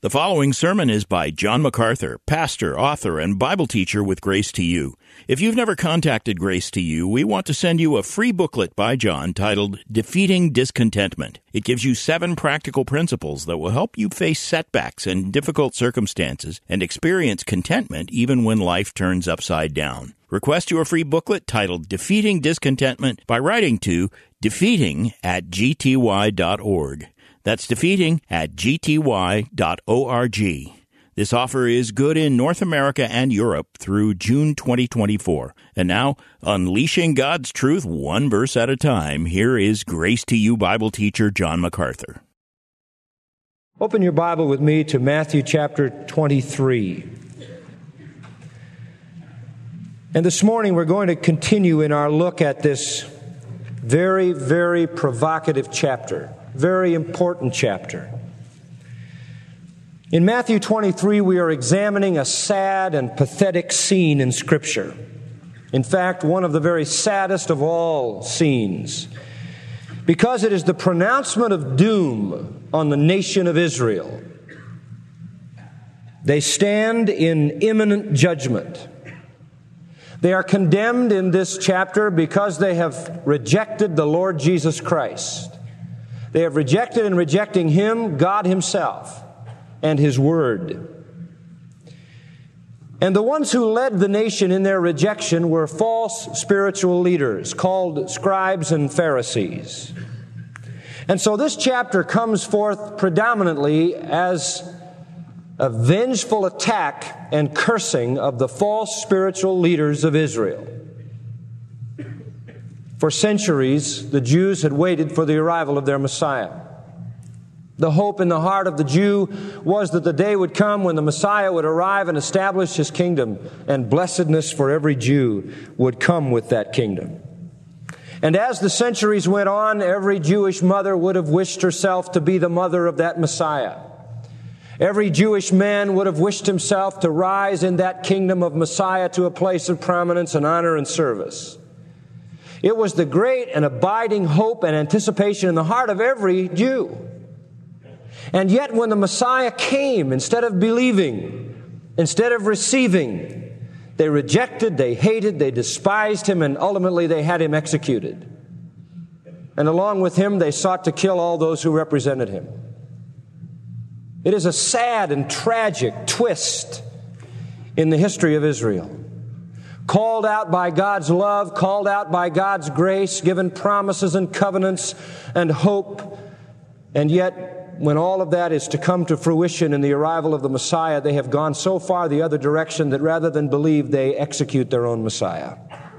The following sermon is by John MacArthur, pastor, author, and Bible teacher with Grace to You. If you've never contacted Grace to You, we want to send you a free booklet by John titled Defeating Discontentment. It gives you 7 practical principles that will help you face setbacks and difficult circumstances and experience contentment even when life turns upside down. Request your free booklet titled Defeating Discontentment by writing to defeating@gty.org. That's defeating@gty.org. This offer is good in North America and Europe through June 2024. And now, unleashing God's truth one verse at a time, here is Grace to You Bible teacher John MacArthur. Open your Bible with me to Matthew chapter 23. And this morning we're going to continue in our look at this very, very provocative chapter. Very important chapter. In Matthew 23, we are examining a sad and pathetic scene in Scripture. In fact, one of the very saddest of all scenes, because it is the pronouncement of doom on the nation of Israel. They stand in imminent judgment. They are condemned in this chapter because they have rejected the Lord Jesus Christ. They have rejected and rejecting Him, God Himself, and His Word. And the ones who led the nation in their rejection were false spiritual leaders called scribes and Pharisees. And so this chapter comes forth predominantly as a vengeful attack and cursing of the false spiritual leaders of Israel. For centuries, the Jews had waited for the arrival of their Messiah. The hope in the heart of the Jew was that the day would come when the Messiah would arrive and establish His kingdom, and blessedness for every Jew would come with that kingdom. And as the centuries went on, every Jewish mother would have wished herself to be the mother of that Messiah. Every Jewish man would have wished himself to rise in that kingdom of Messiah to a place of prominence and honor and service. It was the great and abiding hope and anticipation in the heart of every Jew. And yet when the Messiah came, instead of believing, instead of receiving, they rejected, they hated, they despised Him, and ultimately they had Him executed. And along with Him, they sought to kill all those who represented Him. It is a sad and tragic twist in the history of Israel. Called out by God's love, called out by God's grace, given promises and covenants and hope. And yet, when all of that is to come to fruition in the arrival of the Messiah, they have gone so far the other direction that rather than believe, they execute their own Messiah.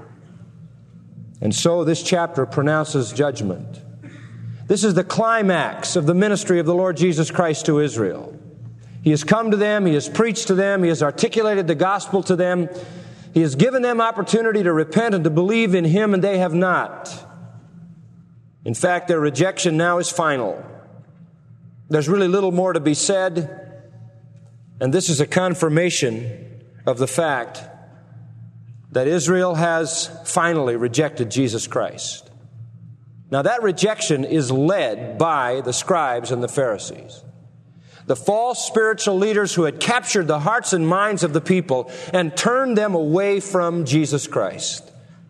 And so this chapter pronounces judgment. This is the climax of the ministry of the Lord Jesus Christ to Israel. He has come to them, He has preached to them, He has articulated the gospel to them. He has given them opportunity to repent and to believe in Him, and they have not. In fact, their rejection now is final. There's really little more to be said, and this is a confirmation of the fact that Israel has finally rejected Jesus Christ. Now, that rejection is led by the scribes and the Pharisees, the false spiritual leaders who had captured the hearts and minds of the people and turned them away from Jesus Christ.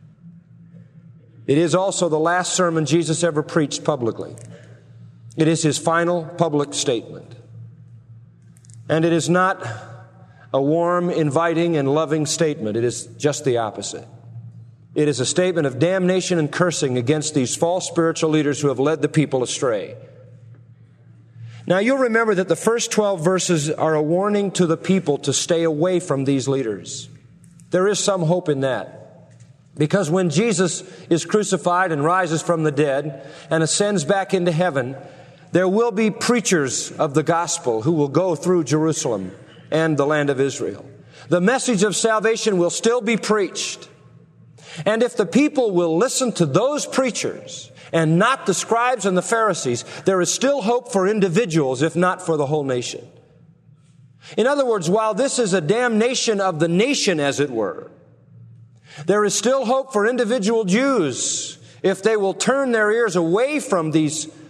It is also the last sermon Jesus ever preached publicly. It is His final public statement. And it is not a warm, inviting, and loving statement. It is just the opposite. It is a statement of damnation and cursing against these false spiritual leaders who have led the people astray. Now, you'll remember that the first 12 verses are a warning to the people to stay away from these leaders. There is some hope in that. Because when Jesus is crucified and rises from the dead and ascends back into heaven, there will be preachers of the gospel who will go through Jerusalem and the land of Israel. The message of salvation will still be preached. And if the people will listen to those preachers and not the scribes and the Pharisees, there is still hope for individuals, if not for the whole nation. In other words, while this is a damnation of the nation, as it were, there is still hope for individual Jews if they will turn their ears away from these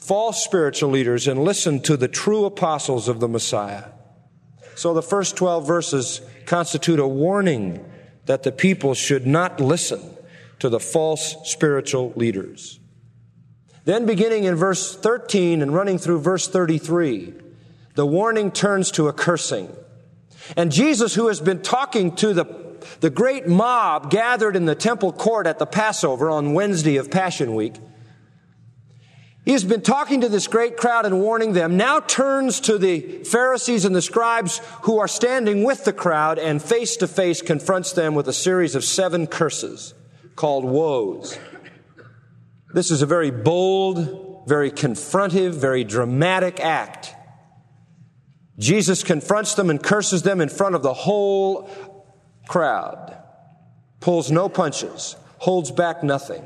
false spiritual leaders and listen to the true apostles of the Messiah. So the first 12 verses constitute a warning that the people should not listen to the false spiritual leaders. Then beginning in verse 13 and running through verse 33, the warning turns to a cursing. And Jesus, who has been talking to the great mob gathered in the temple court at the Passover on Wednesday of Passion Week, he has been talking to this great crowd and warning them, now turns to the Pharisees and the scribes who are standing with the crowd and face to face confronts them with a series of 7 curses called woes. This is a very bold, very confrontive, very dramatic act. Jesus confronts them and curses them in front of the whole crowd, pulls no punches, holds back nothing.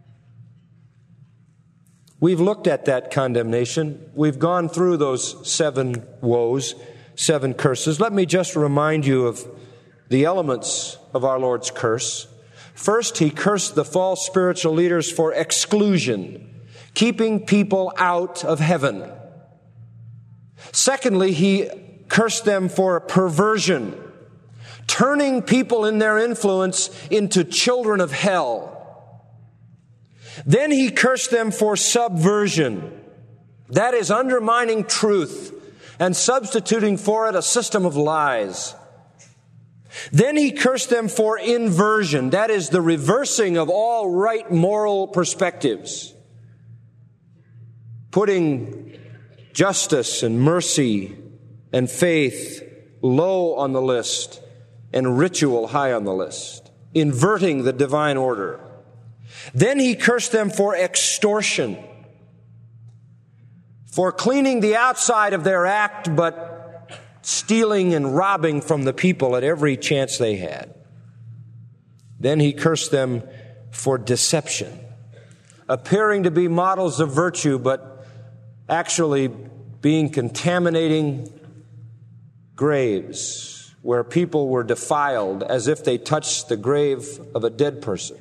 We've looked at that condemnation. We've gone through those 7 woes, 7 curses. Let me just remind you of the elements of our Lord's curse. First, he cursed the false spiritual leaders for exclusion, keeping people out of heaven. Secondly, he cursed them for perversion, turning people in their influence into children of hell. Then he cursed them for subversion. That is undermining truth and substituting for it a system of lies. Then he cursed them for inversion. That is the reversing of all right moral perspectives, putting justice and mercy and faith low on the list and ritual high on the list, inverting the divine order. Then he cursed them for extortion, for cleaning the outside of their act, but stealing and robbing from the people at every chance they had. Then he cursed them for deception, appearing to be models of virtue, but actually being contaminating graves where people were defiled as if they touched the grave of a dead person.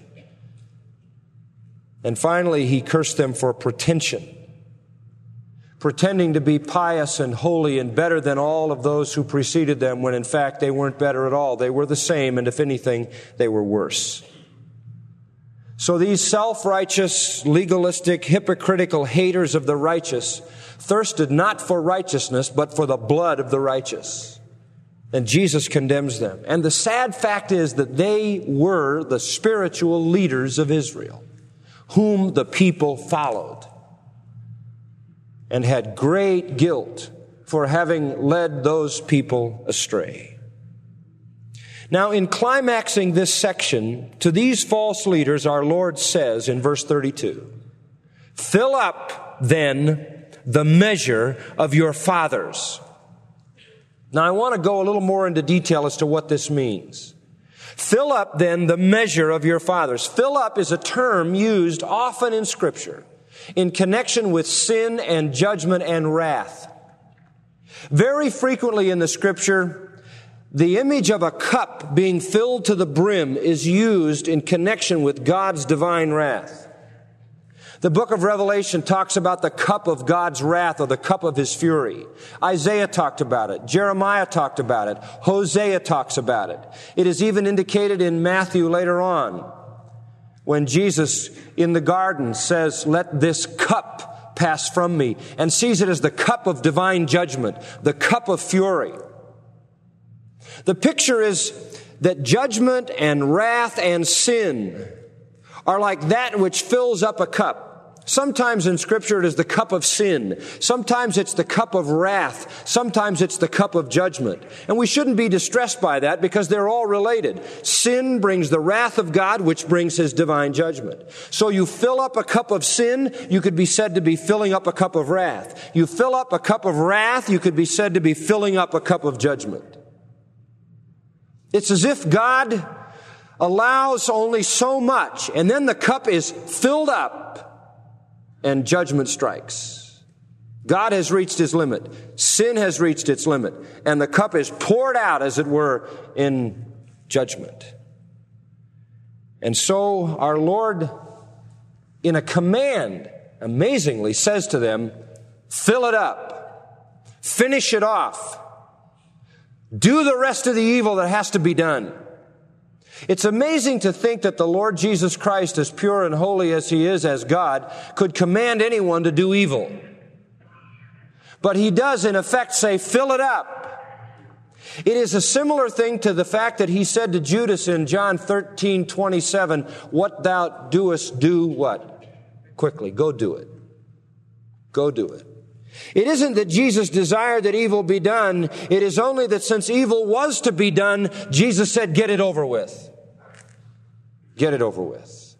And finally, he cursed them for pretension, pretending to be pious and holy and better than all of those who preceded them, when in fact they weren't better at all. They were the same, and if anything, they were worse. So these self-righteous, legalistic, hypocritical haters of the righteous thirsted not for righteousness, but for the blood of the righteous. And Jesus condemns them. And the sad fact is that they were the spiritual leaders of Israel, whom the people followed, and had great guilt for having led those people astray. Now, in climaxing this section, to these false leaders, our Lord says in verse 32, "Fill up, then, the measure of your fathers." Now, I want to go a little more into detail as to what this means. Fill up, then, the measure of your fathers. Fill up is a term used often in Scripture in connection with sin and judgment and wrath. Very frequently in the Scripture, the image of a cup being filled to the brim is used in connection with God's divine wrath. The book of Revelation talks about the cup of God's wrath, or the cup of His fury. Isaiah talked about it. Jeremiah talked about it. Hosea talks about it. It is even indicated in Matthew later on, when Jesus in the garden says, "Let this cup pass from me," and sees it as the cup of divine judgment, the cup of fury. The picture is that judgment and wrath and sin are like that which fills up a cup. Sometimes in Scripture it is the cup of sin. Sometimes it's the cup of wrath. Sometimes it's the cup of judgment. And we shouldn't be distressed by that, because they're all related. Sin brings the wrath of God, which brings His divine judgment. So you fill up a cup of sin, you could be said to be filling up a cup of wrath. You fill up a cup of wrath, you could be said to be filling up a cup of judgment. It's as if God allows only so much, and then the cup is filled up, and judgment strikes. God has reached His limit. Sin has reached its limit. And the cup is poured out, as it were, in judgment. And so our Lord, in a command amazingly says to them, fill it up. Finish it off. Do the rest of the evil that has to be done. It's amazing to think that the Lord Jesus Christ, as pure and holy as He is as God, could command anyone to do evil. But He does, in effect, say, fill it up. It is a similar thing to the fact that He said to Judas in John 13:27, what thou doest, do what? Quickly, go do it. Go do it. It isn't that Jesus desired that evil be done. It is only that since evil was to be done, Jesus said, get it over with. Get it over with.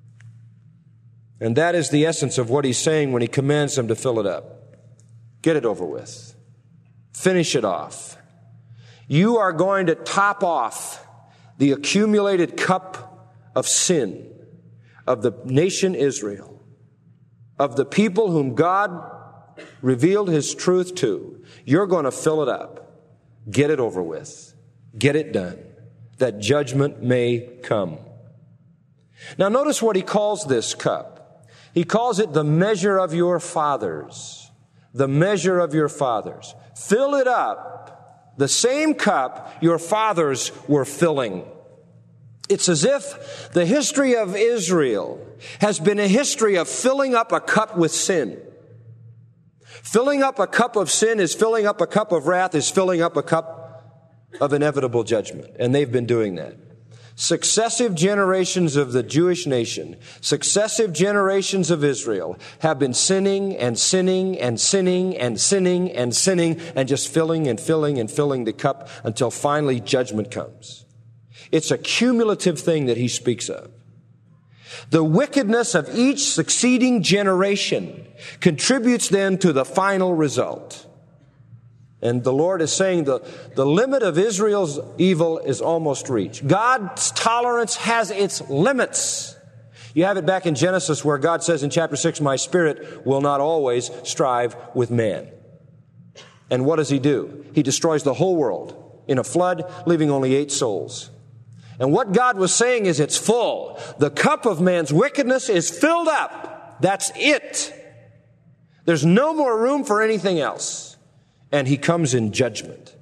And that is the essence of what He's saying when He commands them to fill it up. Get it over with. Finish it off. You are going to top off the accumulated cup of sin of the nation Israel, of the people whom God revealed His truth to. You're going to fill it up. Get it over with. Get it done, that judgment may come. Now notice what He calls this cup. He calls it the measure of your fathers. The measure of your fathers. Fill it up, the same cup your fathers were filling. It's as if the history of Israel has been a history of filling up a cup with sin. Filling up a cup of sin is filling up a cup of wrath, is filling up a cup of inevitable judgment. And they've been doing that. Successive generations of the Jewish nation, successive generations of Israel have been sinning and sinning and sinning and sinning and sinning and just filling and filling and filling the cup until finally judgment comes. It's a cumulative thing that He speaks of. The wickedness of each succeeding generation contributes then to the final result. And the Lord is saying the limit of Israel's evil is almost reached. God's tolerance has its limits. You have it back in Genesis where God says in chapter 6, my spirit will not always strive with man. And what does He do? He destroys the whole world in a flood, leaving only 8 souls. And what God was saying is it's full. The cup of man's wickedness is filled up. That's it. There's no more room for anything else. And He comes in judgment.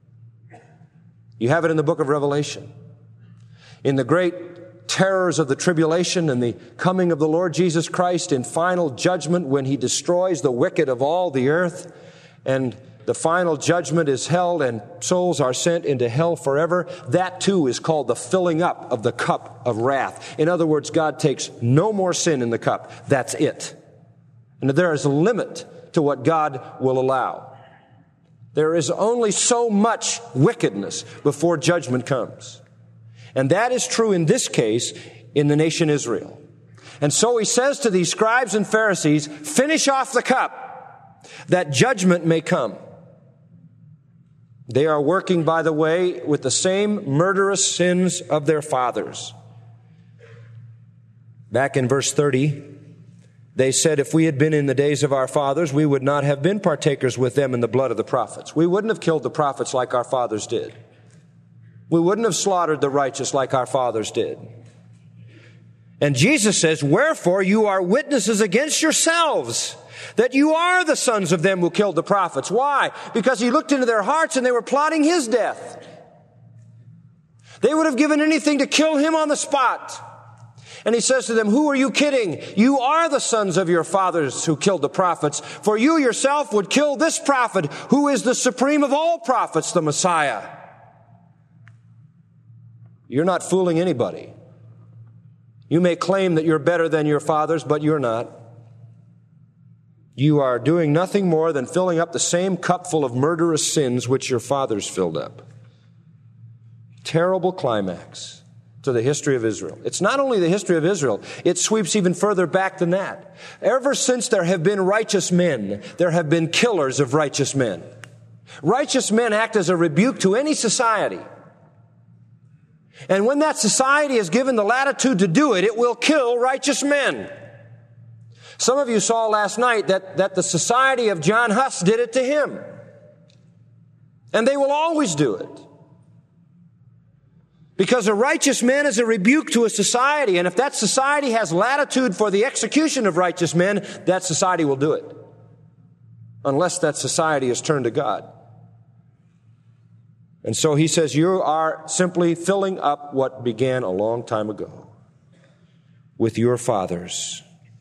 You have it in the book of Revelation. In the great terrors of the tribulation and the coming of the Lord Jesus Christ in final judgment when He destroys the wicked of all the earth, and the final judgment is held and souls are sent into hell forever. That too is called the filling up of the cup of wrath. In other words, God takes no more sin in the cup. That's it. And there is a limit to what God will allow. There is only so much wickedness before judgment comes. And that is true in this case in the nation Israel. And so He says to these scribes and Pharisees, finish off the cup that judgment may come. They are working, by the way, with the same murderous sins of their fathers. Back in verse 30, they said, if we had been in the days of our fathers, we would not have been partakers with them in the blood of the prophets. We wouldn't have killed the prophets like our fathers did. We wouldn't have slaughtered the righteous like our fathers did. And Jesus says, wherefore you are witnesses against yourselves that you are the sons of them who killed the prophets. Why? Because He looked into their hearts and they were plotting His death. They would have given anything to kill Him on the spot. And He says to them, who are you kidding? You are the sons of your fathers who killed the prophets. For you yourself would kill this prophet, who is the supreme of all prophets, the Messiah. You're not fooling anybody. You may claim that you're better than your fathers, but you're not. You are doing nothing more than filling up the same cup full of murderous sins which your fathers filled up. Terrible climax to the history of Israel. It's not only the history of Israel, it sweeps even further back than that. Ever since there have been righteous men, there have been killers of righteous men. Righteous men act as a rebuke to any society. And when that society is given the latitude to do it, it will kill righteous men. Some of you saw last night that the society of John Huss did it to him. And they will always do it. Because a righteous man is a rebuke to a society, and if that society has latitude for the execution of righteous men, that society will do it. Unless that society is turned to God. And so he says, you are simply filling up what began a long time ago with your fathers.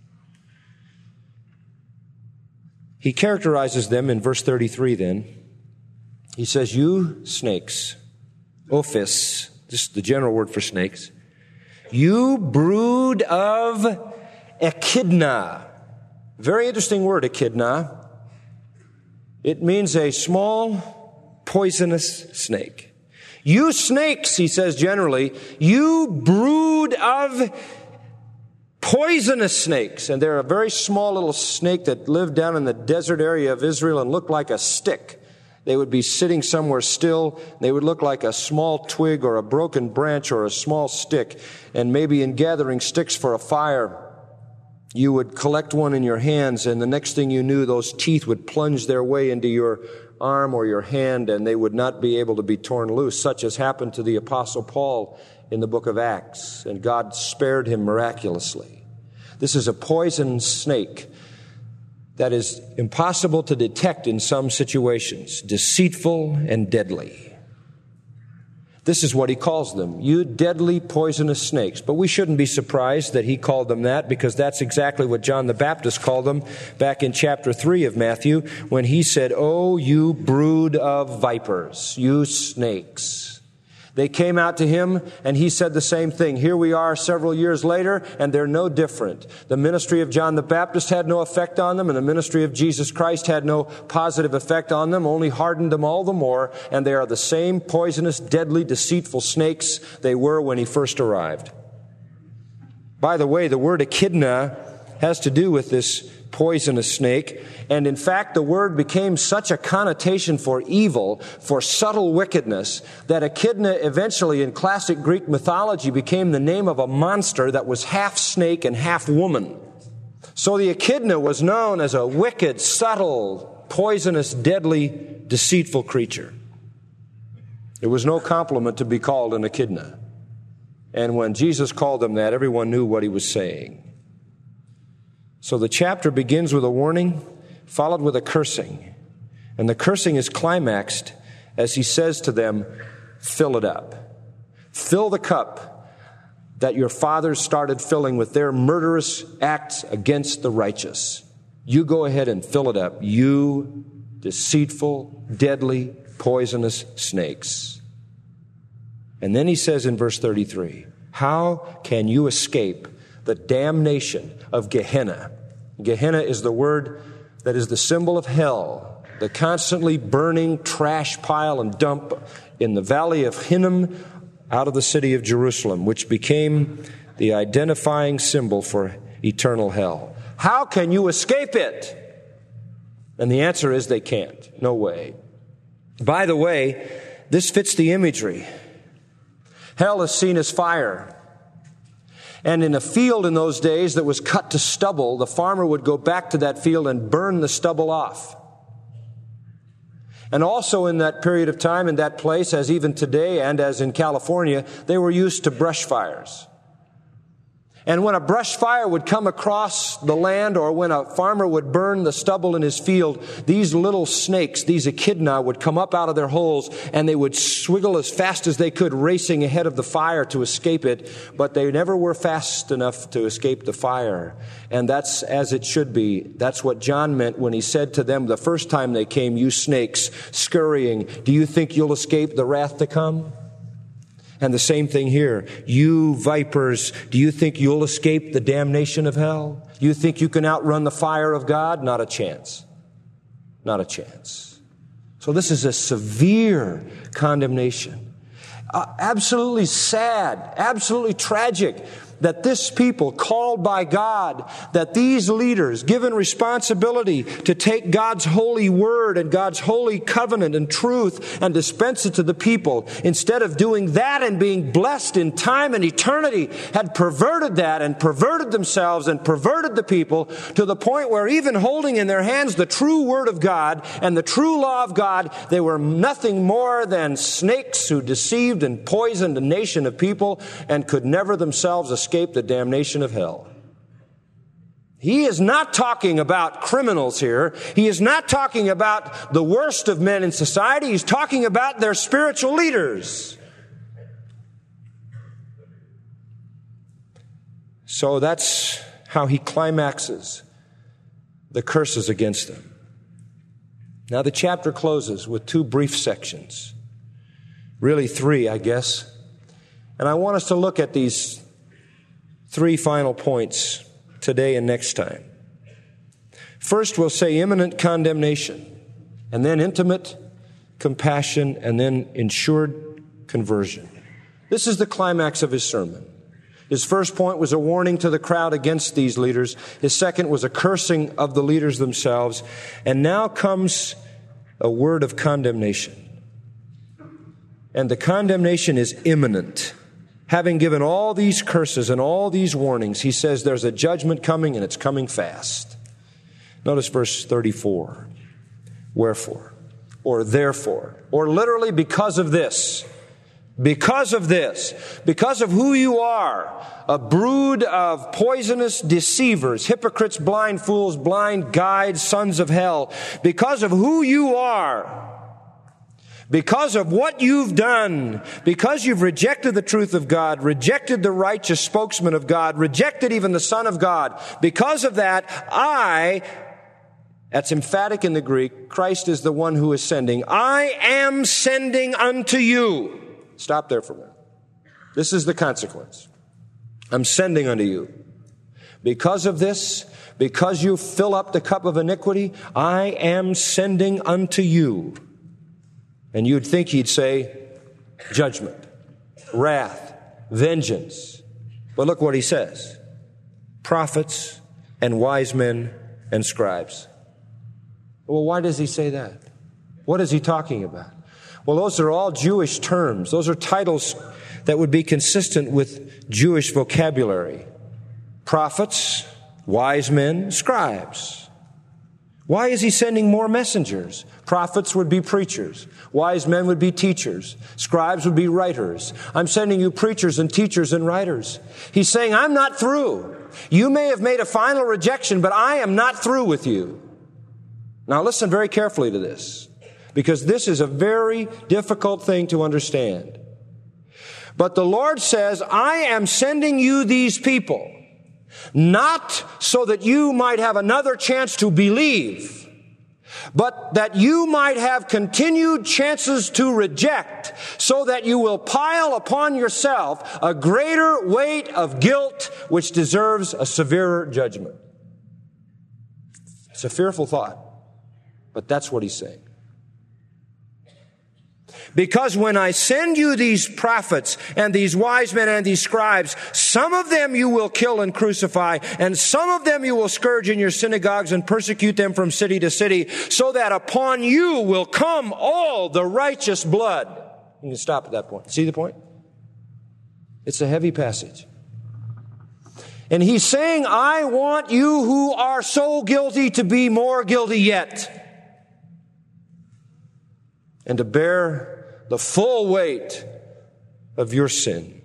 He characterizes them in verse 33 then. He says, you snakes, ophis, this is the general word for snakes, you brood of echidna. Very interesting word, echidna. It means a small, poisonous snake. You snakes, he says generally, you brood of poisonous snakes. And they're a very small little snake that lived down in the desert area of Israel and looked like a stick. They would be sitting somewhere still. They would look like a small twig or a broken branch or a small stick. And maybe in gathering sticks for a fire, you would collect one in your hands, and the next thing you knew, those teeth would plunge their way into your arm or your hand, and they would not be able to be torn loose, such as happened to the Apostle Paul in the book of Acts, and God spared him miraculously. This is a poison snake that is impossible to detect in some situations, deceitful and deadly. This is what he calls them, you deadly poisonous snakes. But we shouldn't be surprised that he called them that, because that's exactly what John the Baptist called them back in chapter 3 of Matthew, when he said, oh, you brood of vipers, you snakes. They came out to him, and he said the same thing. Here we are several years later, and they're no different. The ministry of John the Baptist had no effect on them, and the ministry of Jesus Christ had no positive effect on them, only hardened them all the more, and they are the same poisonous, deadly, deceitful snakes they were when he first arrived. By the way, the word echidna has to do with this poisonous snake, and in fact the word became such a connotation for evil, for subtle wickedness, that echidna eventually in classic Greek mythology became the name of a monster that was half snake and half woman. So the echidna was known as a wicked, subtle, poisonous, deadly, deceitful creature. It was no compliment to be called an echidna. And when Jesus called them that, everyone knew what he was saying. So the chapter begins with a warning, followed with a cursing. And the cursing is climaxed as he says to them, fill it up. Fill the cup that your fathers started filling with their murderous acts against the righteous. You go ahead and fill it up, you deceitful, deadly, poisonous snakes. And then he says in verse 33, how can you escape the damnation of Gehenna? Gehenna is the word that is the symbol of hell, the constantly burning trash pile and dump in the valley of Hinnom out of the city of Jerusalem, which became the identifying symbol for eternal hell. How can you escape it? And the answer is they can't. No way. By the way, this fits the imagery. Hell is seen as fire. And in a field in those days that was cut to stubble, the farmer would go back to that field and burn the stubble off. And also in that period of time, in that place, as even today and as in California, they were used to brush fires. And when a brush fire would come across the land, or when a farmer would burn the stubble in his field, these little snakes, these echidna, would come up out of their holes, and they would swiggle as fast as they could, racing ahead of the fire to escape it. But they never were fast enough to escape the fire. And that's as it should be. That's what John meant when he said to them the first time they came, you snakes, scurrying, do you think you'll escape the wrath to come? And the same thing here. You vipers, do you think you'll escape the damnation of hell? You think you can outrun the fire of God? Not a chance. Not a chance. So this is a severe condemnation. Absolutely sad, absolutely tragic. that this people called by God, that these leaders given responsibility to take God's holy word and God's holy covenant and truth and dispense it to the people, instead of doing that and being blessed in time and eternity, had perverted that and perverted themselves and perverted the people to the point where even holding in their hands the true word of God and the true law of God, they were nothing more than snakes who deceived and poisoned a nation of people and could never themselves escape the damnation of hell. He is not talking about criminals here. He is not talking about the worst of men in society. He's talking about their spiritual leaders. So that's how he climaxes the curses against them. Now the chapter closes with 2 brief sections. Really 3, I guess. And I want us to look at these 3 final points today and next time. First, we'll say imminent condemnation, and then intimate compassion, and then ensured conversion. This is the climax of his sermon. His first point was a warning to the crowd against these leaders. His second was a cursing of the leaders themselves. And now comes a word of condemnation. And the condemnation is imminent. Having given all these curses and all these warnings, he says there's a judgment coming and it's coming fast. Notice verse 34. Wherefore, or therefore, or literally because of this. Because of this, because of who you are, a brood of poisonous deceivers, hypocrites, blind fools, blind guides, sons of hell, because of who you are, because of what you've done, because you've rejected the truth of God, rejected the righteous spokesman of God, rejected even the Son of God, because of that, that's emphatic in the Greek, Christ is the one who is sending. I am sending unto you. Stop there for a minute. This is the consequence. I'm sending unto you. Because of this, because you fill up the cup of iniquity, I am sending unto you. And you'd think he'd say judgment, wrath, vengeance. But look what he says. Prophets and wise men and scribes. Well, why does he say that? What is he talking about? Well, those are all Jewish terms. Those are titles that would be consistent with Jewish vocabulary. Prophets, wise men, scribes. Why is he sending more messengers? Prophets would be preachers. Wise men would be teachers. Scribes would be writers. I'm sending you preachers and teachers and writers. He's saying, I'm not through. You may have made a final rejection, but I am not through with you. Now listen very carefully to this, because this is a very difficult thing to understand. But the Lord says, I am sending you these people, not so that you might have another chance to believe, but that you might have continued chances to reject, so that you will pile upon yourself a greater weight of guilt which deserves a severer judgment. It's a fearful thought, but that's what he's saying. Because when I send you these prophets and these wise men and these scribes, some of them you will kill and crucify, and some of them you will scourge in your synagogues and persecute them from city to city, so that upon you will come all the righteous blood. You can stop at that point. See the point? It's a heavy passage. And he's saying, I want you who are so guilty to be more guilty yet, and to bear the full weight of your sin.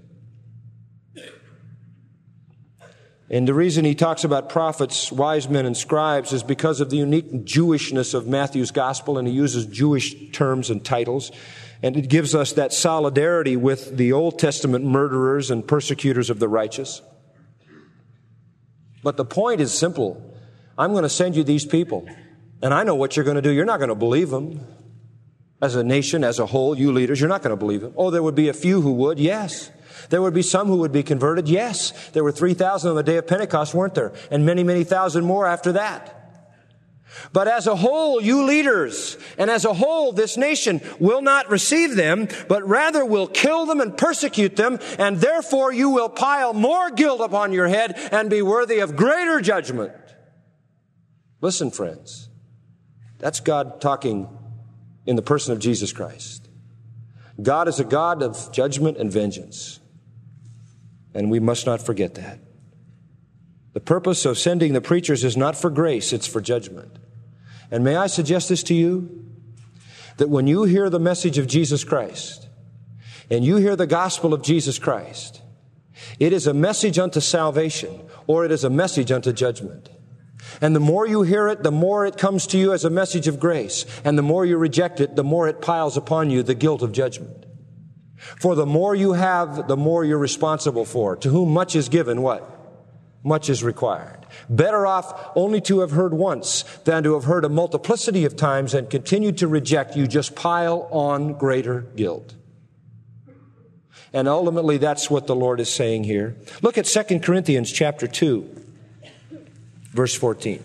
And the reason he talks about prophets, wise men, and scribes is because of the unique Jewishness of Matthew's gospel, and he uses Jewish terms and titles. And it gives us that solidarity with the Old Testament murderers and persecutors of the righteous. But the point is simple. I'm going to send you these people, and I know what you're going to do. You're not going to believe them. As a nation, as a whole, you leaders, you're not going to believe them. Oh, there would be a few who would, yes. There would be some who would be converted, yes. There were 3,000 on the day of Pentecost, weren't there? And many, many thousand more after that. But as a whole, you leaders, and as a whole, this nation will not receive them, but rather will kill them and persecute them, and therefore you will pile more guilt upon your head and be worthy of greater judgment. Listen, friends, that's God talking in the person of Jesus Christ. God is a God of judgment and vengeance, and we must not forget that. The purpose of sending the preachers is not for grace, it's for judgment. And may I suggest this to you, that when you hear the message of Jesus Christ, and you hear the gospel of Jesus Christ, it is a message unto salvation, or it is a message unto judgment. And the more you hear it, the more it comes to you as a message of grace. And the more you reject it, the more it piles upon you the guilt of judgment. For the more you have, the more you're responsible for. To whom much is given, what? Much is required. Better off only to have heard once than to have heard a multiplicity of times and continued to reject. You just pile on greater guilt. And ultimately, that's what the Lord is saying here. Look at 2 Corinthians chapter 2, verse 14.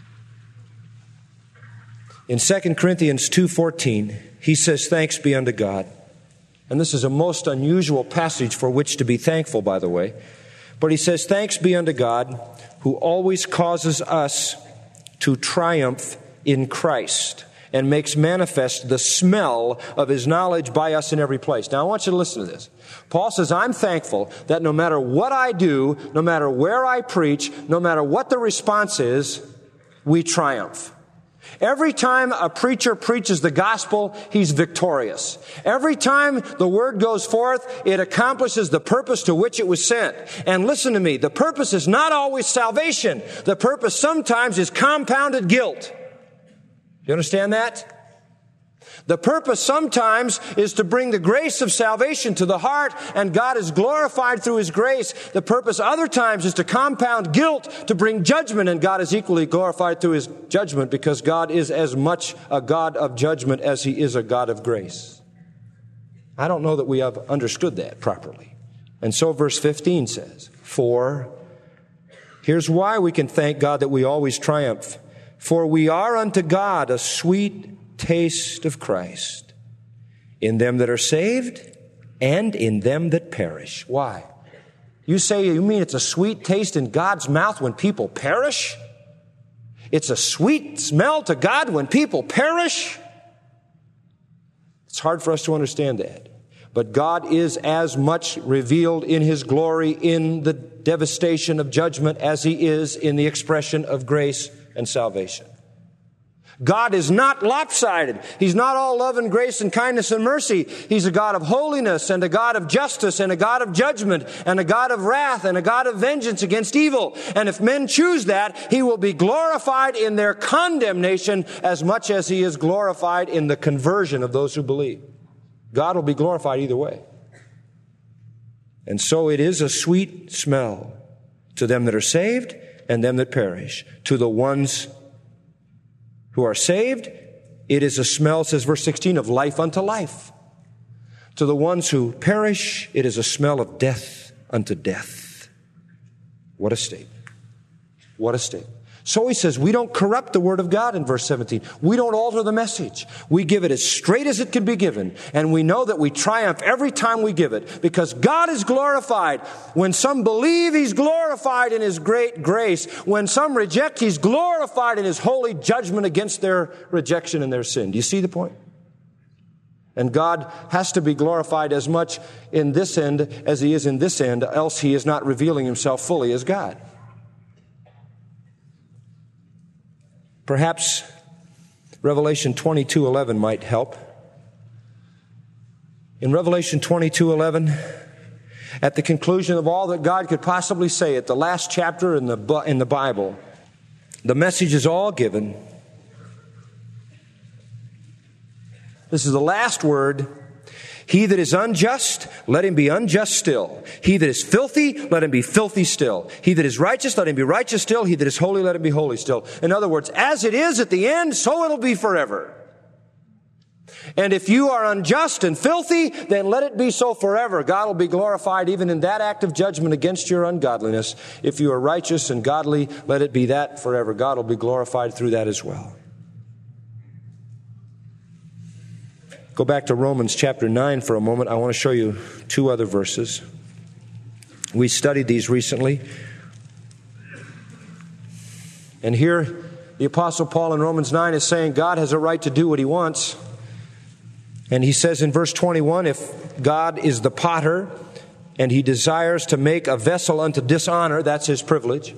In 2 Corinthians 2:14, he says, "Thanks be unto God." And this is a most unusual passage for which to be thankful, by the way. But he says, "Thanks be unto God, who always causes us to triumph in Christ and makes manifest the smell of his knowledge by us in every place." Now I want you to listen to this. Paul says, I'm thankful that no matter what I do, no matter where I preach, no matter what the response is, we triumph. Every time a preacher preaches the gospel, he's victorious. Every time the word goes forth, it accomplishes the purpose to which it was sent. And listen to me, the purpose is not always salvation. The purpose sometimes is compounded guilt. You understand that? The purpose sometimes is to bring the grace of salvation to the heart, and God is glorified through his grace. The purpose other times is to compound guilt, to bring judgment, and God is equally glorified through his judgment, because God is as much a God of judgment as he is a God of grace. I don't know that we have understood that properly. And so verse 15 says, "For here's why we can thank God that we always triumph. For we are unto God a sweet taste of Christ in them that are saved and in them that perish." Why? You say, you mean it's a sweet taste in God's mouth when people perish? It's a sweet smell to God when people perish? It's hard for us to understand that. But God is as much revealed in his glory in the devastation of judgment as he is in the expression of grace and salvation. God is not lopsided. He's not all love and grace and kindness and mercy. He's a God of holiness and a God of justice and a God of judgment and a God of wrath and a God of vengeance against evil. And if men choose that, he will be glorified in their condemnation as much as he is glorified in the conversion of those who believe. God will be glorified either way. And so it is a sweet smell to them that are saved and them that perish. To the ones who are saved, it is a smell, says verse 16, of life unto life. To the ones who perish, it is a smell of death unto death. What a statement. What a statement. So he says, we don't corrupt the word of God in verse 17. We don't alter the message. We give it as straight as it can be given. And we know that we triumph every time we give it, because God is glorified. When some believe, he's glorified in his great grace. When some reject, he's glorified in his holy judgment against their rejection and their sin. Do you see the point? And God has to be glorified as much in this end as he is in this end, else he is not revealing himself fully as God. Perhaps Revelation 22:11 might help. In Revelation 22:11, at the conclusion of all that God could possibly say at the last chapter in the Bible, the message is all given. This is the last word. He that is unjust, let him be unjust still. He that is filthy, let him be filthy still. He that is righteous, let him be righteous still. He that is holy, let him be holy still. In other words, as it is at the end, so it'll be forever. And if you are unjust and filthy, then let it be so forever. God will be glorified even in that act of judgment against your ungodliness. If you are righteous and godly, let it be that forever. God will be glorified through that as well. Go back to Romans chapter 9 for a moment. I want to show you two other verses. We studied these recently. And here, the Apostle Paul in Romans 9 is saying God has a right to do what He wants. And he says in verse 21, if God is the potter and He desires to make a vessel unto dishonor, that's His privilege.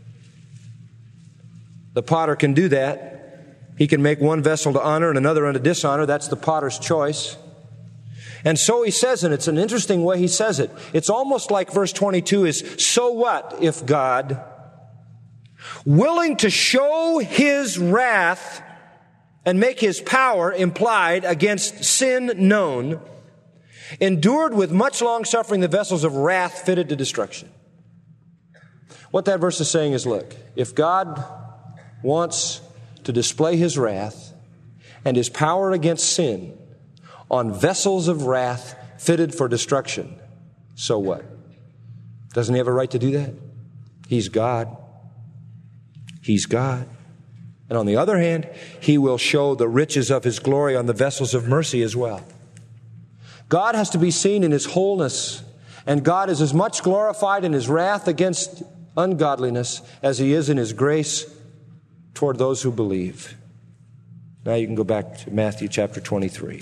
The potter can do that. He can make one vessel to honor and another unto dishonor. That's the potter's choice. And so he says, and it's an interesting way he says it. It's almost like verse 22 is, so what if God, willing to show His wrath and make His power implied against sin known, endured with much long suffering the vessels of wrath fitted to destruction. What that verse is saying is, look, if God wants to display His wrath and His power against sin on vessels of wrath fitted for destruction, so what? Doesn't He have a right to do that? He's God. He's God. And on the other hand, He will show the riches of His glory on the vessels of mercy as well. God has to be seen in His wholeness, and God is as much glorified in His wrath against ungodliness as He is in His grace toward those who believe. Now you can go back to Matthew chapter 23.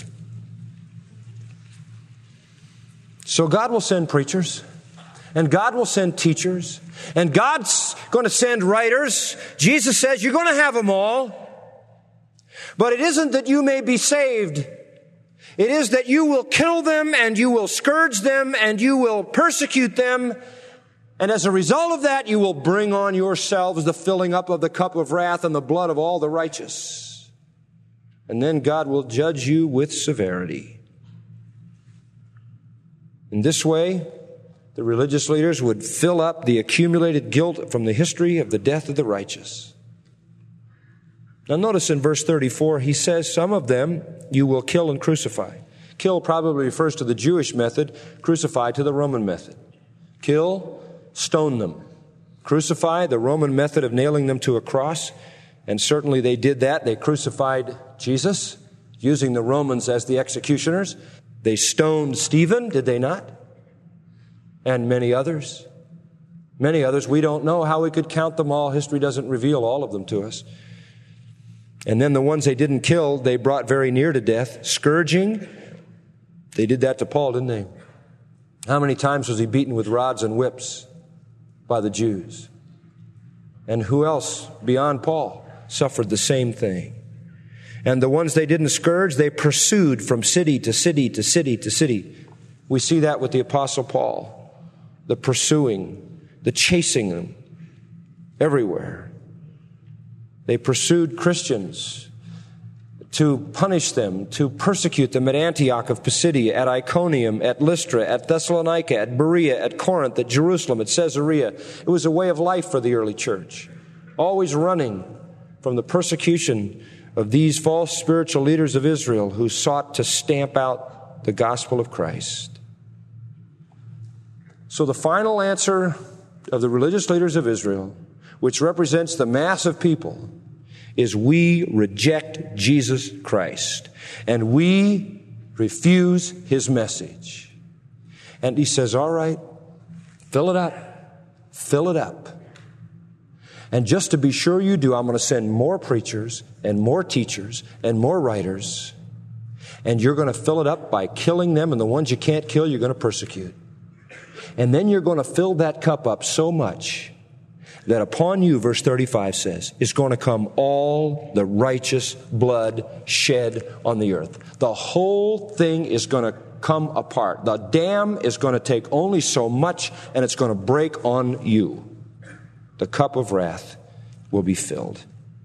So God will send preachers, and God will send teachers, and God's going to send writers. Jesus says you're going to have them all. But it isn't that you may be saved. It is that you will kill them, and you will scourge them, and you will persecute them. And as a result of that, you will bring on yourselves the filling up of the cup of wrath and the blood of all the righteous. And then God will judge you with severity. In this way, the religious leaders would fill up the accumulated guilt from the history of the death of the righteous. Now notice in verse 34, he says, some of them you will kill and crucify. Kill probably refers to the Jewish method, crucify to the Roman method. Kill, stone them. Crucify, the Roman method of nailing them to a cross. And certainly they did that. They crucified Jesus, using the Romans as the executioners. They stoned Stephen, did they not? And many others. Many others. We don't know how we could count them all. History doesn't reveal all of them to us. And then the ones they didn't kill, they brought very near to death. Scourging. They did that to Paul, didn't they? How many times was he beaten with rods and whips by the Jews? And who else beyond Paul suffered the same thing? And the ones they didn't scourge, they pursued from city to city to city to city. We see that with the Apostle Paul. The pursuing, the chasing them everywhere. They pursued Christians to punish them, to persecute them at Antioch of Pisidia, at Iconium, at Lystra, at Thessalonica, at Berea, at Corinth, at Jerusalem, at Caesarea. It was a way of life for the early church, always running from the persecution of these false spiritual leaders of Israel who sought to stamp out the gospel of Christ. So the final answer of the religious leaders of Israel, which represents the mass of people, is we reject Jesus Christ and we refuse His message. And He says, all right, fill it up, fill it up. And just to be sure you do, I'm going to send more preachers and more teachers and more writers. And you're going to fill it up by killing them, and the ones you can't kill, you're going to persecute. And then you're going to fill that cup up so much that upon you, verse 35 says, is going to come all the righteous blood shed on the earth. The whole thing is going to come apart. The dam is going to take only so much, and it's going to break on you. The cup of wrath will be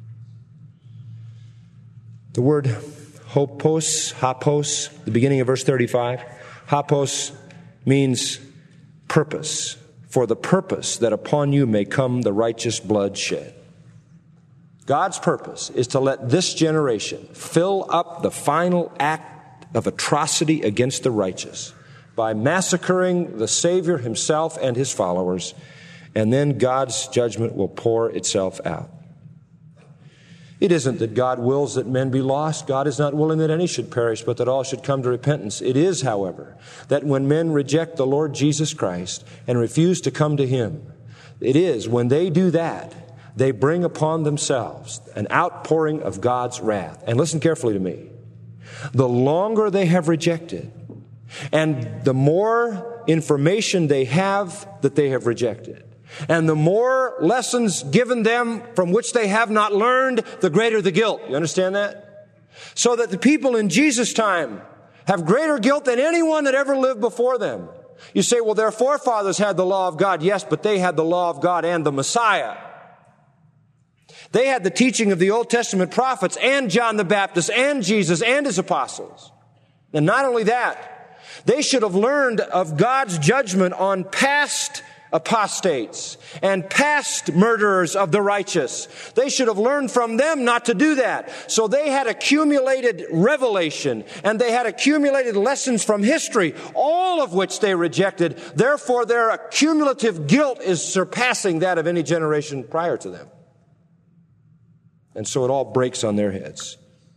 filled. The word hapos, the beginning of verse 35, hapos means purpose, for the purpose that upon you may come the righteous blood shed. God's purpose is to let this generation fill up the final act of atrocity against the righteous by massacring the Savior himself and his followers, and then God's judgment will pour itself out. It isn't that God wills that men be lost. God is not willing that any should perish, but that all should come to repentance. It is, however, that when men reject the Lord Jesus Christ and refuse to come to him, it is when they do that, they bring upon themselves an outpouring of God's wrath. And listen carefully to me. The longer they have rejected, and the more information they have that they have rejected, and the more lessons given them from which they have not learned, the greater the guilt. You understand that? So that the people in Jesus' time have greater guilt than anyone that ever lived before them. You say, well, their forefathers had the law of God. Yes, but they had the law of God and the Messiah. They had the teaching of the Old Testament prophets and John the Baptist and Jesus and his apostles. And not only that, they should have learned of God's judgment on past apostates and past murderers of the righteous. They should have learned from them not to do that. So they had accumulated revelation and they had accumulated lessons from history, all of which they rejected. Therefore, their cumulative guilt is surpassing that of any generation prior to them. And so it all breaks on their heads.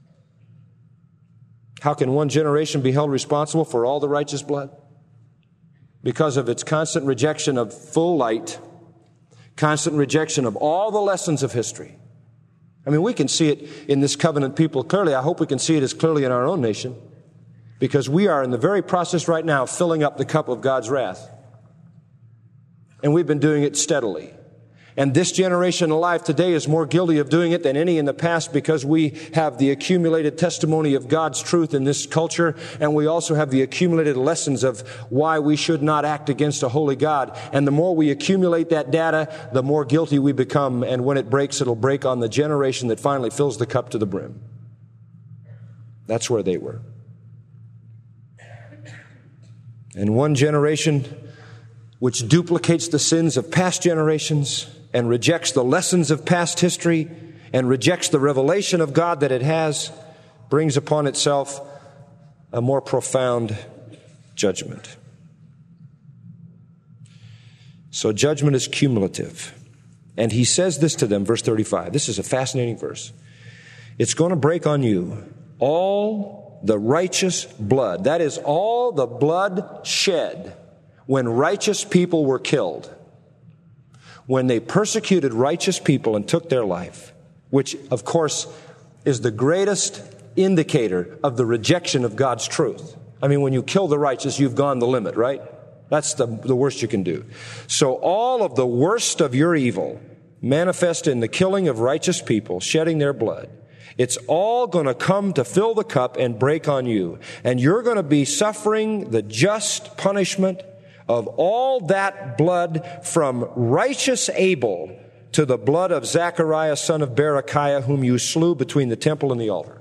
How can one generation be held responsible for all the righteous blood? Because of its constant rejection of full light, constant rejection of all the lessons of history. I mean, we can see it in this covenant people clearly. I hope we can see it as clearly in our own nation, because we are in the very process right now of filling up the cup of God's wrath. And we've been doing it steadily. And this generation alive today is more guilty of doing it than any in the past, because we have the accumulated testimony of God's truth in this culture, and we also have the accumulated lessons of why we should not act against a holy God. And the more we accumulate that data, the more guilty we become, and when it breaks, it'll break on the generation that finally fills the cup to the brim. That's where they were. And one generation which duplicates the sins of past generations and rejects the lessons of past history and rejects the revelation of God that it has, brings upon itself a more profound judgment. So judgment is cumulative. And he says this to them, verse 35. This is a fascinating verse. It's going to break on you all the righteous blood. That is, all the blood shed when righteous people were killed, when they persecuted righteous people and took their life, which, of course, is the greatest indicator of the rejection of God's truth. I mean, when you kill the righteous, you've gone the limit, right? That's the worst you can do. So all of the worst of your evil manifest in the killing of righteous people, shedding their blood. It's all going to come to fill the cup and break on you. And you're going to be suffering the just punishment of all that blood, from righteous Abel to the blood of Zechariah, son of Berechiah, whom you slew between the temple and the altar.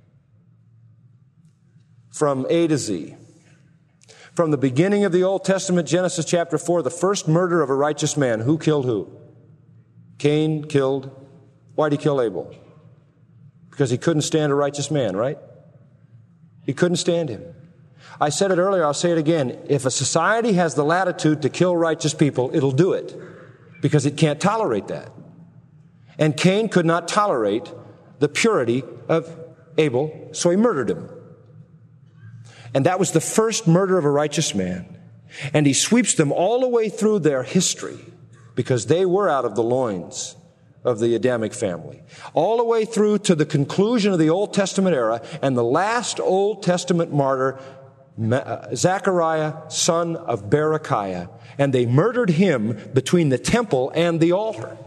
From A to Z. From the beginning of the Old Testament, Genesis chapter 4, the first murder of a righteous man. Who killed who? Cain killed. Why did he kill Abel? Because he couldn't stand a righteous man, right? He couldn't stand him. I said it earlier, I'll say it again. If a society has the latitude to kill righteous people, it'll do it, because it can't tolerate that. And Cain could not tolerate the purity of Abel, so he murdered him. And that was the first murder of a righteous man. And he sweeps them all the way through their history, because they were out of the loins of the Adamic family, all the way through to the conclusion of the Old Testament era, and the last Old Testament martyr, Zechariah, son of Berechiah, and they murdered him between the temple and the altar.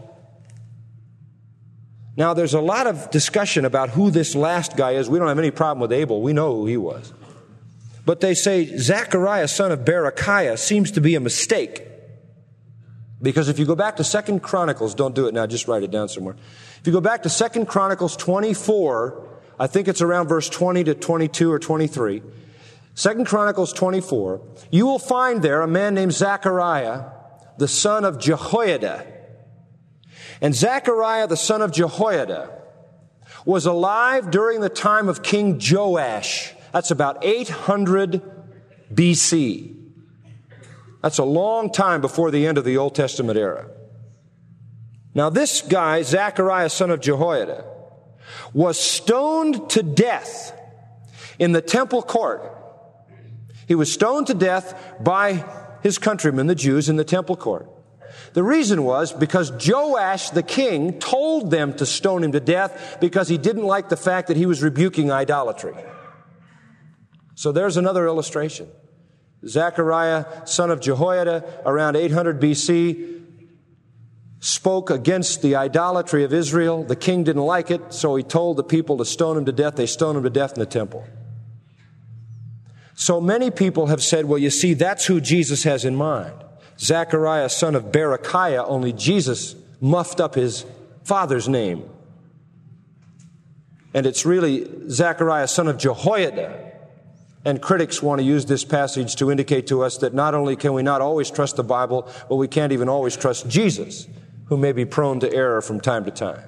Now, there's a lot of discussion about who this last guy is. We don't have any problem with Abel. We know who he was. But they say Zechariah, son of Berechiah, seems to be a mistake. Because if you go back to 2 Chronicles, don't do it now, just write it down somewhere. If you go back to 2 Chronicles 24, I think it's around verse 20 to 22 or 23, 2 Chronicles 24, you will find there a man named Zechariah, the son of Jehoiada. And Zechariah, the son of Jehoiada, was alive during the time of King Joash. That's about 800 BC. That's a long time before the end of the Old Testament era. Now this guy, Zechariah, son of Jehoiada, was stoned to death in the temple court. He was stoned to death by his countrymen, the Jews, in the temple court. The reason was because Joash the king told them to stone him to death because he didn't like the fact that he was rebuking idolatry. So there's another illustration. Zechariah, son of Jehoiada, around 800 BC, spoke against the idolatry of Israel. The king didn't like it, so he told the people to stone him to death. They stoned him to death in the temple. So many people have said, well, you see, that's who Jesus has in mind. Zechariah, son of Berechiah, only Jesus muffed up his father's name. And it's really Zechariah, son of Jehoiada. And critics want to use this passage to indicate to us that not only can we not always trust the Bible, but we can't even always trust Jesus, who may be prone to error from time to time.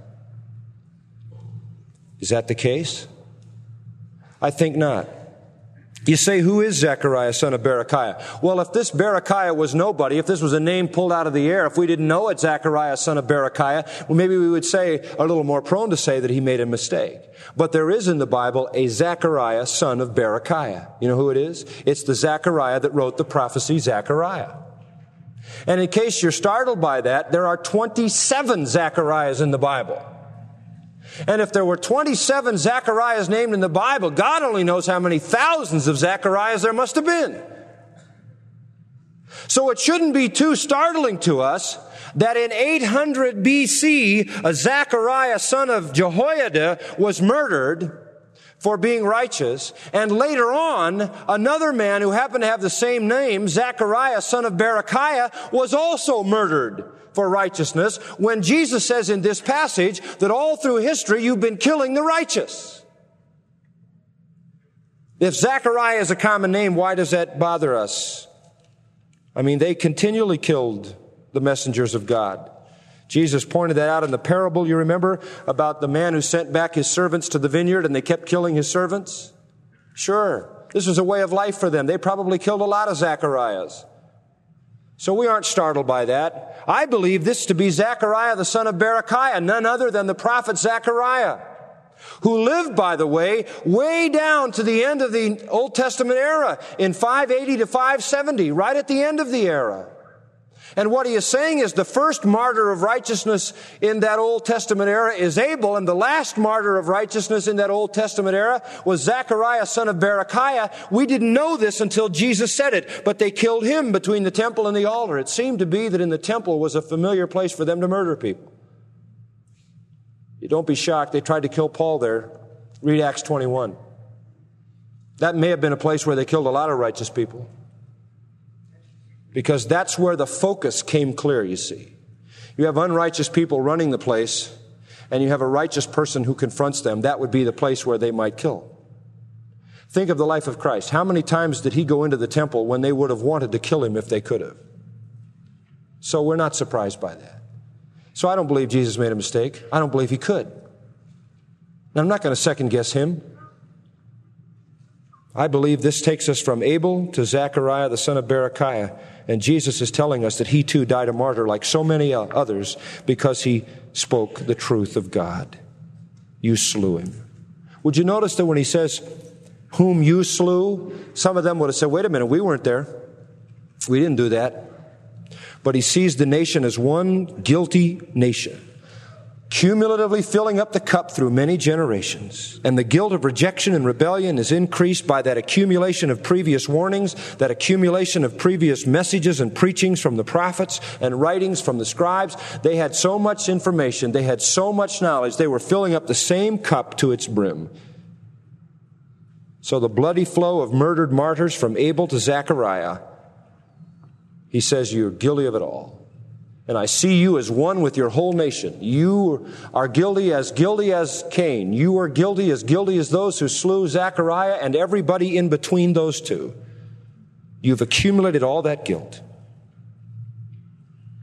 Is that the case? I think not. You say, who is Zechariah, son of Berechiah? Well, if this Berechiah was nobody, if this was a name pulled out of the air, if we didn't know it, Zechariah, son of Berechiah, well, maybe we would say, a little more prone to say that he made a mistake. But there is in the Bible a Zechariah, son of Berechiah. You know who it is? It's the Zechariah that wrote the prophecy Zechariah. And in case you're startled by that, there are 27 Zechariahs in the Bible. And if there were 27 Zechariahs named in the Bible, God only knows how many thousands of Zechariahs there must have been. So it shouldn't be too startling to us that in 800 BC, a Zechariah, son of Jehoiada, was murdered for being righteous. And later on, another man who happened to have the same name, Zechariah, son of Berechiah, was also murdered for righteousness, when Jesus says in this passage that all through history you've been killing the righteous. If Zechariah is a common name, why does that bother us? I mean, they continually killed the messengers of God. Jesus pointed that out in the parable, you remember, about the man who sent back his servants to the vineyard and they kept killing his servants? Sure, this was a way of life for them. They probably killed a lot of Zechariahs. So we aren't startled by that. I believe this to be Zechariah, the son of Berechiah, none other than the prophet Zechariah, who lived, by the way down to the end of the Old Testament era in 580 to 570, right at the end of the era. And what he is saying is the first martyr of righteousness in that Old Testament era is Abel, and the last martyr of righteousness in that Old Testament era was Zechariah, son of Berechiah. We didn't know this until Jesus said it, but they killed him between the temple and the altar. It seemed to be that in the temple was a familiar place for them to murder people. You don't be shocked. They tried to kill Paul there. Read Acts 21. That may have been a place where they killed a lot of righteous people. Because that's where the focus came clear, you see. You have unrighteous people running the place, and you have a righteous person who confronts them. That would be the place where they might kill. Think of the life of Christ. How many times did he go into the temple when they would have wanted to kill him if they could have? So we're not surprised by that. So I don't believe Jesus made a mistake. I don't believe he could. Now, I'm not going to second guess him. I believe this takes us from Abel to Zechariah, the son of Berechiah. And Jesus is telling us that he too died a martyr like so many others because he spoke the truth of God. You slew him. Would you notice that when he says, whom you slew, some of them would have said, wait a minute, we weren't there. We didn't do that. But he sees the nation as one guilty nation, cumulatively filling up the cup through many generations. And the guilt of rejection and rebellion is increased by that accumulation of previous warnings, that accumulation of previous messages and preachings from the prophets and writings from the scribes. They had so much information, they had so much knowledge, they were filling up the same cup to its brim. So the bloody flow of murdered martyrs from Abel to Zechariah, he says, you're guilty of it all. And I see you as one with your whole nation. You are guilty as Cain. You are guilty as those who slew Zechariah and everybody in between those two. You've accumulated all that guilt.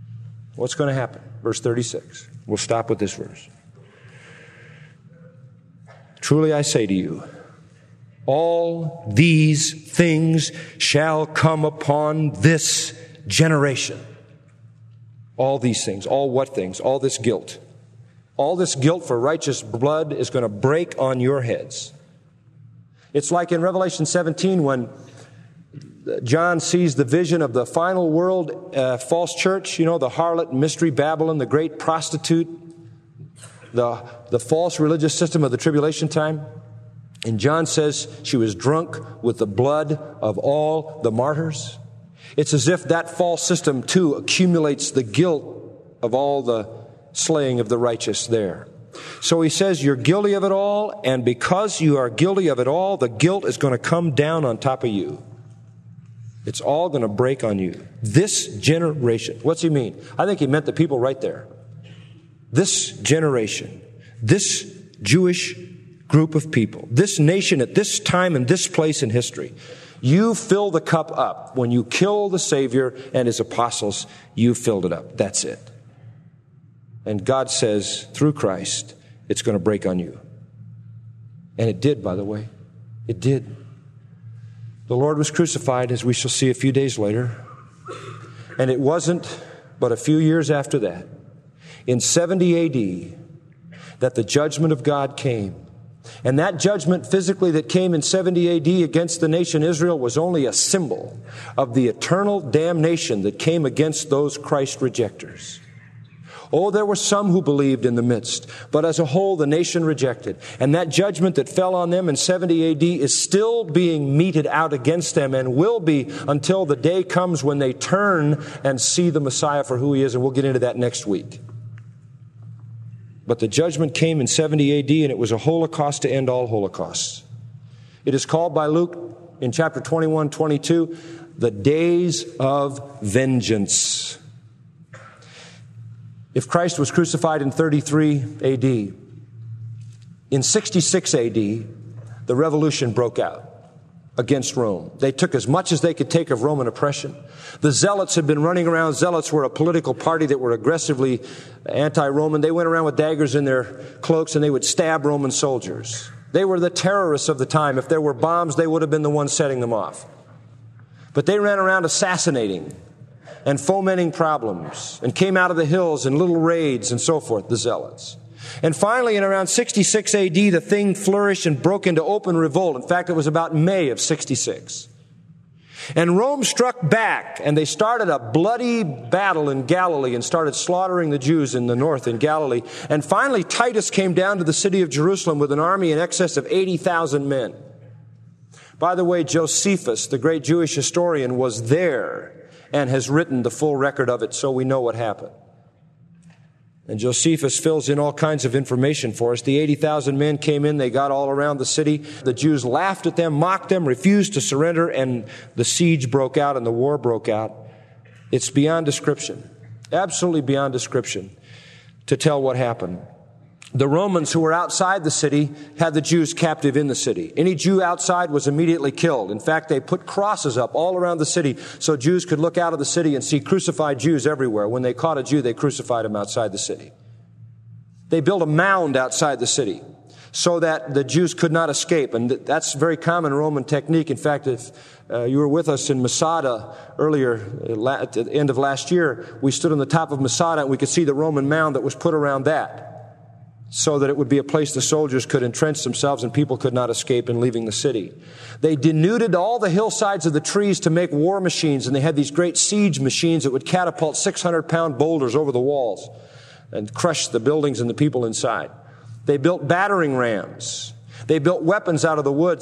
What's going to happen? Verse 36. We'll stop with this verse. Truly I say to you, all these things shall come upon this generation. All these things. All what things? All this guilt. All this guilt for righteous blood is going to break on your heads. It's like in Revelation 17 when John sees the vision of the final world false church, the harlot, mystery Babylon, the great prostitute, the false religious system of the tribulation time. And John says she was drunk with the blood of all the martyrs. It's as if that false system too accumulates the guilt of all the slaying of the righteous there. So he says you're guilty of it all, and because you are guilty of it all, the guilt is going to come down on top of you. It's all going to break on you. This generation. What's he mean? I think he meant the people right there. This generation, this Jewish group of people, this nation at this time and this place in history, you fill the cup up. When you kill the Savior and his apostles, you filled it up. That's it. And God says, through Christ, it's going to break on you. And it did, by the way. It did. The Lord was crucified, as we shall see a few days later. And it wasn't but a few years after that, in 70 A.D., that the judgment of God came. And that judgment physically that came in 70 A.D. against the nation Israel was only a symbol of the eternal damnation that came against those Christ rejectors. Oh, there were some who believed in the midst, but as a whole the nation rejected. And that judgment that fell on them in 70 A.D. is still being meted out against them and will be until the day comes when they turn and see the Messiah for who he is, and we'll get into that next week. But the judgment came in 70 A.D., and it was a holocaust to end all holocausts. It is called by Luke in chapter 21-22, the days of vengeance. If Christ was crucified in 33 A.D., in 66 A.D., the revolution broke out against Rome. They took as much as they could take of Roman oppression. The Zealots had been running around. Zealots were a political party that were aggressively anti-Roman. They went around with daggers in their cloaks and they would stab Roman soldiers. They were the terrorists of the time. If there were bombs, they would have been the ones setting them off. But they ran around assassinating and fomenting problems and came out of the hills in little raids and so forth, the Zealots. And finally, in around 66 A.D., the thing flourished and broke into open revolt. In fact, it was about May of 66. And Rome struck back, and they started a bloody battle in Galilee and started slaughtering the Jews in the north in Galilee. And finally, Titus came down to the city of Jerusalem with an army in excess of 80,000 men. By the way, Josephus, the great Jewish historian, was there and has written the full record of it, so we know what happened. And Josephus fills in all kinds of information for us. The 80,000 men came in. They got all around the city. The Jews laughed at them, mocked them, refused to surrender, and the siege broke out and the war broke out. It's beyond description, absolutely beyond description, to tell what happened. The Romans who were outside the city had the Jews captive in the city. Any Jew outside was immediately killed. In fact, they put crosses up all around the city so Jews could look out of the city and see crucified Jews everywhere. When they caught a Jew, they crucified him outside the city. They built a mound outside the city so that the Jews could not escape. And that's very common Roman technique. In fact, if you were with us in Masada earlier, at the end of last year, we stood on the top of Masada and we could see the Roman mound that was put around that, so that it would be a place the soldiers could entrench themselves and people could not escape in leaving the city. They denuded all the hillsides of the trees to make war machines, and they had these great siege machines that would catapult 600-pound boulders over the walls and crush the buildings and the people inside. They built battering rams. They built weapons out of the wood,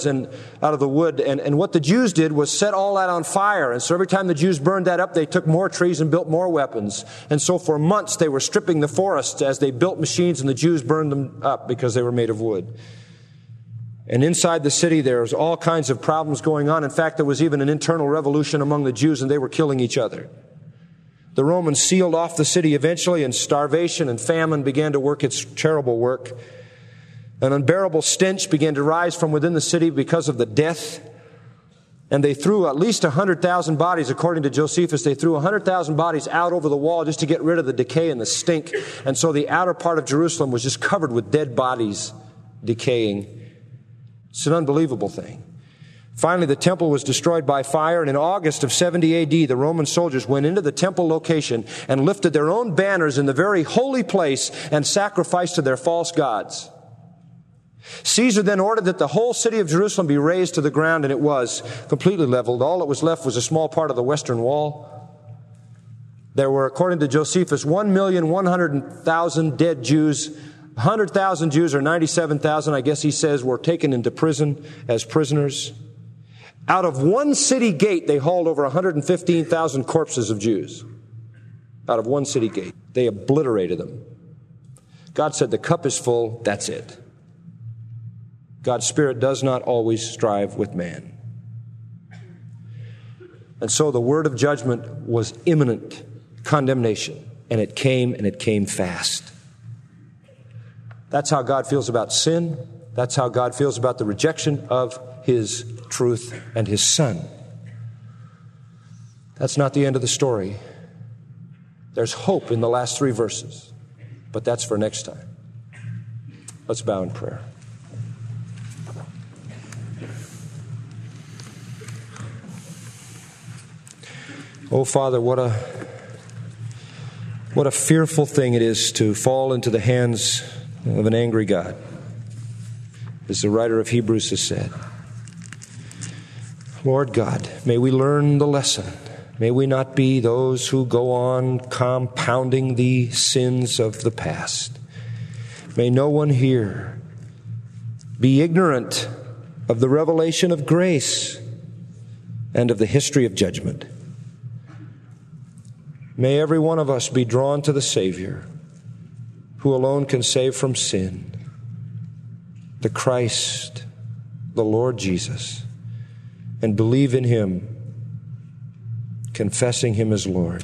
and what the Jews did was set all that on fire. And so every time the Jews burned that up, they took more trees and built more weapons. And so for months they were stripping the forests as they built machines, and the Jews burned them up because they were made of wood. And inside the city there was all kinds of problems going on. In fact, there was even an internal revolution among the Jews, and they were killing each other. The Romans sealed off the city eventually, and starvation and famine began to work its terrible work. An unbearable stench began to rise from within the city because of the death. And they threw at least 100,000 bodies, according to Josephus. They threw 100,000 bodies out over the wall just to get rid of the decay and the stink. And so the outer part of Jerusalem was just covered with dead bodies decaying. It's an unbelievable thing. Finally, the temple was destroyed by fire, and in August of 70 A.D., the Roman soldiers went into the temple location and lifted their own banners in the very holy place and sacrificed to their false gods. Caesar then ordered that the whole city of Jerusalem be razed to the ground, and it was completely leveled. All that was left was a small part of the western wall. There were, according to Josephus, 1,100,000 dead Jews. 100,000 Jews, or 97,000, I guess he says, were taken into prison as prisoners. Out of one city gate, they hauled over 115,000 corpses of Jews. Out of one city gate. They obliterated them. God said, the cup is full, that's it. God's Spirit does not always strive with man. And so the word of judgment was imminent condemnation, and it came fast. That's how God feels about sin. That's how God feels about the rejection of His truth and His Son. That's not the end of the story. There's hope in the last 3 verses, but that's for next time. Let's bow in prayer. Oh, Father, what a fearful thing it is to fall into the hands of an angry God, as the writer of Hebrews has said. Lord God, may we learn the lesson. May we not be those who go on compounding the sins of the past. May no one here be ignorant of the revelation of grace and of the history of judgment. May every one of us be drawn to the Savior, who alone can save from sin, the Christ, the Lord Jesus, and believe in Him, confessing Him as Lord.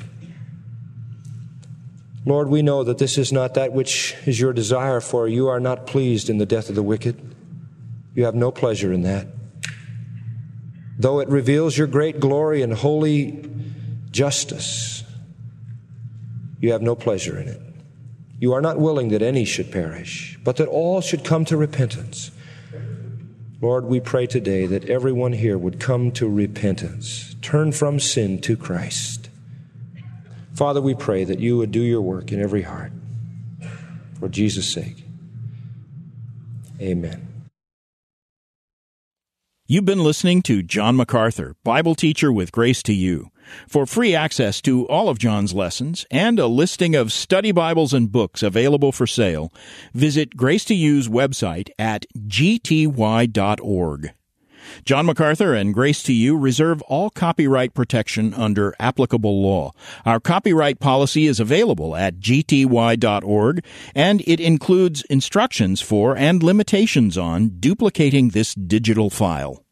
Lord, we know that this is not that which is your desire, for you are not pleased in the death of the wicked. You have no pleasure in that. Though it reveals your great glory and holy justice, you have no pleasure in it. You are not willing that any should perish, but that all should come to repentance. Lord, we pray today that everyone here would come to repentance, turn from sin to Christ. Father, we pray that you would do your work in every heart. For Jesus' sake, amen. You've been listening to John MacArthur, Bible teacher with Grace to You. For free access to all of John's lessons and a listing of study Bibles and books available for sale, visit Grace to You's website at gty.org. John MacArthur and Grace to You reserve all copyright protection under applicable law. Our copyright policy is available at gty.org, and it includes instructions for and limitations on duplicating this digital file.